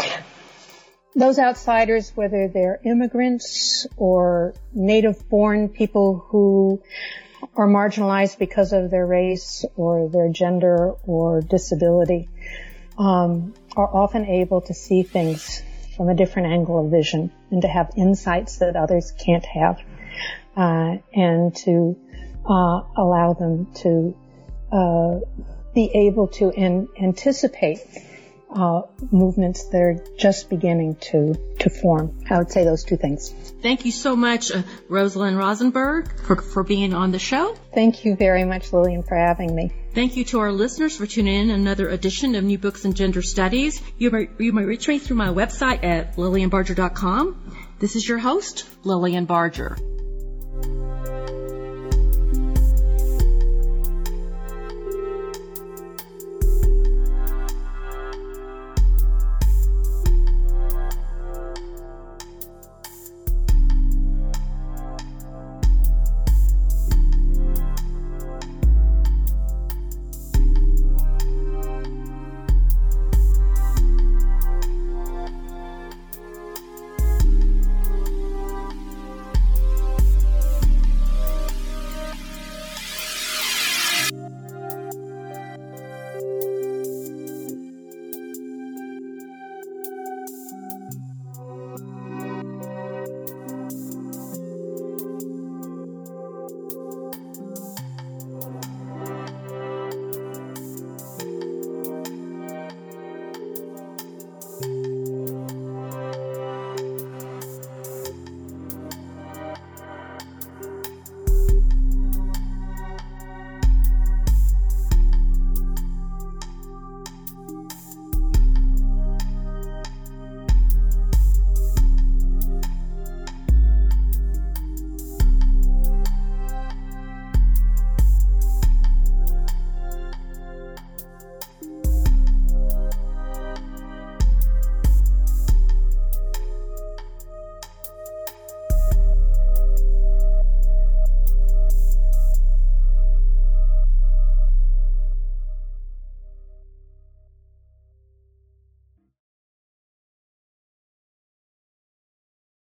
Those outsiders, whether they're immigrants or native-born people who are marginalized because of their race or their gender or disability, um, are often able to see things from a different angle of vision and to have insights that others can't have, uh, and to uh, allow them to uh, be able to an- anticipate Uh, movements that are just beginning to, to form. I would say those two things. Thank you so much, uh, Rosalind Rosenberg, for, for being on the show. Thank you very much, Lillian, for having me. Thank you to our listeners for tuning in another edition of New Books in Gender Studies. You may, you may reach me through my website at lillian barger dot com. This is your host, Lillian Barger.